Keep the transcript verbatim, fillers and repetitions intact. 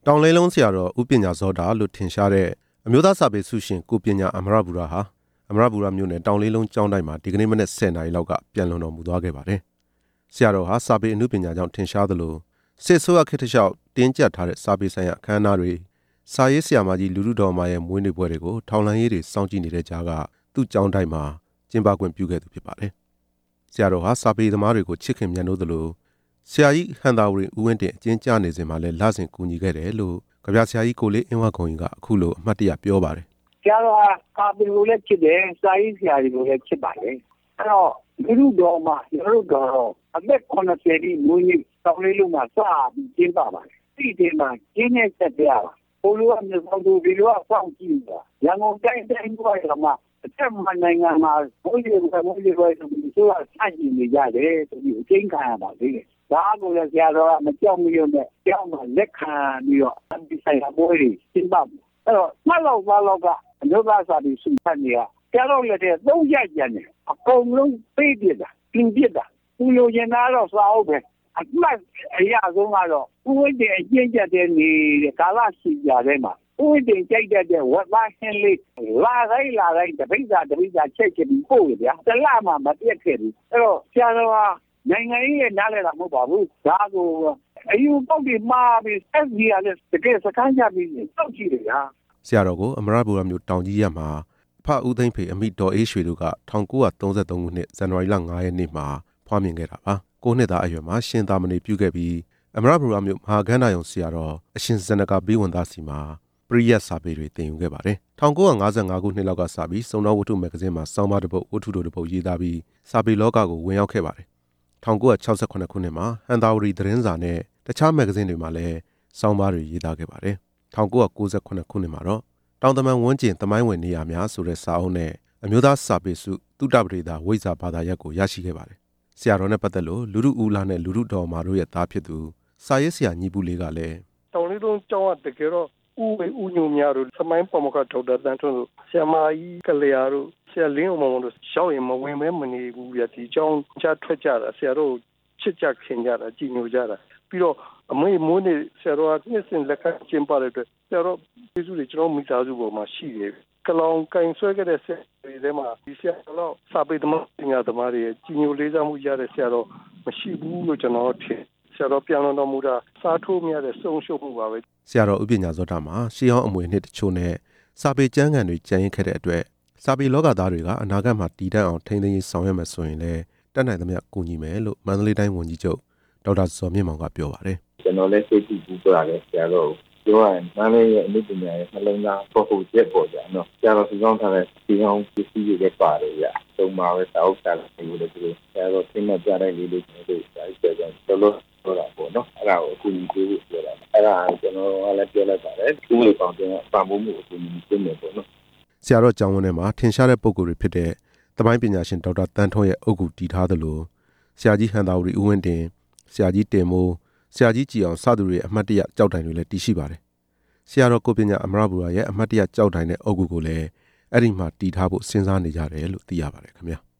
တောင်လေးလုံးဆရာတော်ဥပညာဇောတာလို့ထင်ရှားတဲ့အမျိုးသားစာပေဆုရှင်ကိုပညာအမရဘူရာဟာအမရဘူရာမြို့နယ်တောင်လေးလုံးကျောင်းတိုင်းမှာဒီကနေ့မနေ့ဆယ်နာရီလောက်ကပြန်လွန်တော်မူသွားခဲ့ပါတယ်။ဆရာတော်ဟာစာပေအမှုပညာကြောင့်ထင်ရှားသလိုစစ်ဆိုးရခေတ်တစ်လျှောက်တင်းကျပ်ထားတဲ့စာပေဆိုင်ရာအခမ်းအနားတွေစာရေးဆရာမကြီးလူလူတော်မာရဲ့မွေးနေ့ပွဲတွေကိုထောင်လှမ်းရေးတွေစောင့်ကြည့်နေတဲ့ကြားကသူ့ကျောင်းတိုင်းမှာကျင်းပခွင့်ပြုခဲ့သူဖြစ်ပါတယ်။ဆရာတော်ဟာစာပေသမားတွေကိုချစ်ခင်မြတ်နိုးသလိုဆရာကြီးဟန်သာဝရီဦးဝင်းတင်အကျဉ်းကျနေစဉ်မှာလည်းလဆင်ကူညီခဲ့တယ်လို့ကြပြဆရာကြီးကိုလေးအင်းဝခုံကြီးကအခုလိုအမှတ်တရပြောပါတယ်။ဆရာတော်ဟာစာပေကိုလည်းချစ်တယ်စာရေးဆရာတွေကိုလည်းချစ်ပါတယ်။အဲ့တော့လူလူတော်မှာလူလူတော်အသက်ခုနှစ်ဆယ်ဒီမွေးနေ့တောင်လေးလုံးမှာစပြီးကျင်းပပါတယ်။ဒီဒီမှာကျင်းနေဆက်ပြပါဘိုးလိုကမြေဆောင်သူဒီလိုကစောင့်ကြည့်တာရန်ကုန်တိုင်းတိုင်းဘွားရမှာအထက်နိုင်ငံမှာဘိုးကြီးကဘိုးကြီးကဆိုပြီးဆိုတာဆန့်ကျင်နေကြတယ်ဆိုပြီးအကျဉ်းခံရပါသေးတယ်။ဒါကိုလည်းဆရာတော်ကမကြောက်မရွံ့နဲ့ကြောက်မှလက်ခံပြီးတော့ဒီဆိုင်ရာဘိုးကြီးရှင်းပါအဲ့တော့မှတ်လောက်ပါလောက်ကအမျိုးသားစာပြီးစုဖတ်နေရဆရာတော်လည်းတဲ့သုံးရက်ကျန်တယ်အကုန်လုံးပေးပြတာပြင်ပြတာသူလိုချင်တာတော့စာအုပ်ပဲအမှတ်အရာဆုံးကတော့ဥဝိတ္တအကျဉ်းကျတဲ့နေတဲ့ကာလရှိကြတဲ့မှာဥဝိတ္တကြိုက်တဲ့ဝတ်သားဟင်းလေးလာတိုင်းလာတိုင်းတပိဿာတပိဿာချက်ချက်ပြီးပို့ရဗျာတလမှမပြတ်ခဲ့ဘူးအဲ့တော့ဆရာတော်ကနိုင်ငံရေးရဲ့နားလည်တာမဟုတ်ပါဘူးဒါကိုအယူပေါက်ပြီးမှားပြီး S D ရတဲ့တကယ်စကမ်းကြပြီးတောက်ကြည့်တယ်ဗျာဆရာတော်ကိုအမရဘူရမျိုးတောင်ကြီးရမှာဖဦးသိန်းဖေအမိတော်အေးရွှေတို့က၁၉၃၃ခုနှစ်ဇန်နဝါရီလ၅ရက်နေ့မှာဖွားမြင်ခဲ့တာပါကိုနှစ်သားအရွယ်မှာရှင်သာမဏေပြုခဲ့ပြီးအမရဘူရမျိုးမဟာကန္နာယုံဆရာတော်အရှင်ဇနကဘိဝန္ဒစီမှာပရိယတ်စာပေတွေသင်ယူခဲ့ပါတယ်၁၉၅၅ခုနှစ်လောက်ကစပြီးစုံတော်ဝတ္ထုမဂ္ဂဇင်းမှာစောင်းပါတစ်ပုဒ်ဝတ္ထုတို့တစ်ပုဒ်ရေးသားပြီးစာပေလောကကိုဝင်ရောက်ခဲ့ပါတယ်၁၉၆၇ခုနှစ်မှာဟန်သာဝရီသတင်းစာနဲ့တခြားမဂ္ဂဇင်းတွေမှာလည်းစောင်းပါတွေရေးသားခဲ့ပါတယ်၁၉၉ခုနှစ်မှာတော့တောင်တမန်ဝန်းကျင်သမိုင်းဝင်နေရာများဆိုတဲ့စာအုပ်နဲ့အမျိုးသားစာပေစုသုတပရိဒါဝိဇ္ဇာဘာသာရပ်ကိုရရှိခဲ့ပါတယ်ဆရာတော်နဲ့ပတ်သက်လို့လူလူဦးလာနဲ့လူလူတော်မာတို့ရဲ့သားဖြစ်သူစာရေးဆရာညီပူလေးကလည်းတောင်လေးလုံးကျောင်းကတကယ်တော့ဦးဝေဦးညိုများတို့သမိုင်းပေါ်မကဒေါက်တာတန်းထွန်းတို့ဆရာမကြီးကလျာတို့ဆရာလင်းအောင်မောင်တို့ရှောက်ရင်မဝင်မဲမနေဘူးပြဒီကျောင်းချထွက်ကြတာဆရာတို့ချစ်ကြခင်ကြတာကြည်ညိုကြတာပြီးတော့အမေမိုးနေဆရာတော်ကနှစ်စဉ်လက်ခံကျင်းပတဲ့အတွက်ဆရာတော်ကျေးဇူးတွေကျွန်တော်မိသားစုပေါ်မှာရှိတယ်ကလောင်ကင်ဆွဲခဲ့တဲ့ဆရာတွေထဲမှာဒီဆရာတော်စာပေသမားပညာသမားတွေကြည်ညိုလေးစားမှုရတဲ့ဆရာတော်မရှိဘူးလို့ကျွန်တော်ထင်ဆရာတော်ပြန်လွန်တော်မူတာစားထိုးမြတဲ့စုံရှုပ်မှုပါပဲဆရာတော်ဥပညာဇောတာမှာရှေးဟောင်းအမွေနှစ်တချို့နဲ့စာပေကျမ်းဂန်တွေကျန်ရင်ခဲ့တဲ့အတွက်စာပေလောကသားတွေကအနာဂတ်မှာတည်တံ့အောင်ထိန်းသိမ်းရေးဆောင်ရွက်မယ်ဆိုရင်လည်းတတ်နိုင်သမျှကူညီမယ်လို့မန္တလေးတိုင်းဝန်ကြီးချုပ်ဒေါက်တာဇော်မြင့်မောင်ကပြောပါတယ်ကျွန်တော်လည်းစိတ်ကြည့်ပြီးပြောရတယ်ဆရာတော်ပြောရရင်မန္တလေးရဲ့အမှုပညာရဲ့နှလုံးသားပေါ်ဖို့ချက်ပေါ်ကြနော်ဆရာတော်စုဆောင်ထားတဲ့ဒီအောင်ပစ္စည်းတွေပါတယ်ဗျာသုံးပါပဲတောက်တာလို့လည်းပြောဆရာတော်သိမှပြတဲ့လေးလေးတွေဒါကြည့်ကြတယ်တော်တော်ပြောတာပေါ့နော်အဲ့ဒါကိုအခုညီပေးဖို့ပြောတာအဲ့ဒါကျွန်တော်ကလည်းပြောလိုက်ပါတယ်သူ့လေးပေါင်းတင်ပံ့ပိုးမှုအခုညီပေးမယ်ပေါ့နော်ဆရာတော်ကျောင်းဝင်းထဲမှာထင်ရှားတဲ့ပုဂ္ဂိုလ်တွေဖြစ်တဲ့သမိုင်းပညာရှင်ဒေါက်တာတန်းထွန်းရဲ့အုပ်ဂူတည်ထားသလိုဆရာကြီးဟန်သာဝရီဦးဝင်းတင်ဆရာကြီးတင်မိုးဆရာကြီးကြည်အောင်စသူတွေအမှတ်တရကြောက်တိုင်တွေလည်းတည်ရှိပါတယ်ဆရာတော်ကိုပညာအမရဘူရာရဲ့အမှတ်တရကြောက်တိုင်နဲ့အုပ်ဂူကိုလည်းအဲ့ဒီမှာတည်ထားဖို့စဉ်းစားနေကြတယ်လို့သိရပါတယ်ခင်ဗျာ